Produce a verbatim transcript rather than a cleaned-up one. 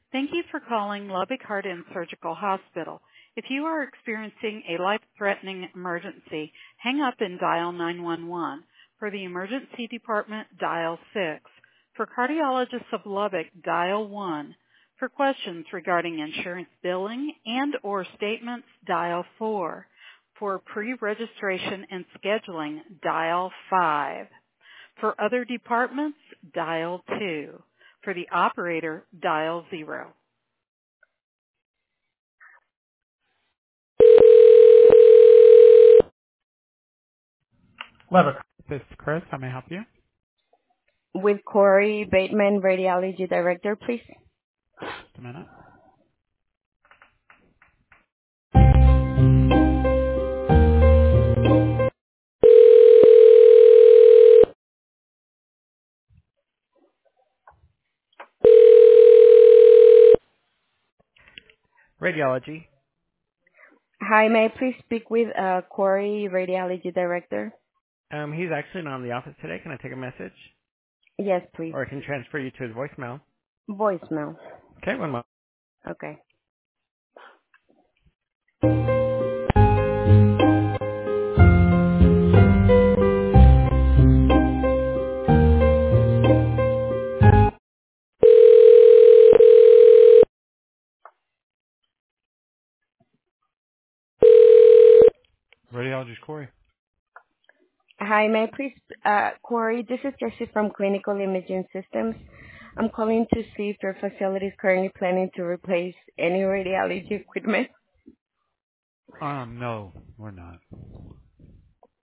Thank you for calling Lubbock Heart and Surgical Hospital. If you are experiencing a life-threatening emergency, hang up and dial nine one one. For the emergency department, dial six. For cardiologists of Lubbock, dial one. For questions regarding insurance billing and or statements, dial four. For pre-registration and scheduling, dial five. For other departments, dial two. For the operator, dial zero. Lubbock, this is Chris. How may I help you? With Corey Bateman, Radiology Director, please. Just a minute. Radiology. Hi, may I please speak with uh, Corey, Radiology Director? Um, he's actually not in the office today. Can I take a message? Yes, please. Or I can transfer you to his voicemail. Voicemail. Okay, one moment. Okay. Radiologist Corey. Hi, may I please, uh, Corey, this is Jessie from Clinical Imaging Systems. I'm calling to see if your facility is currently planning to replace any radiology equipment. Um, no, we're not.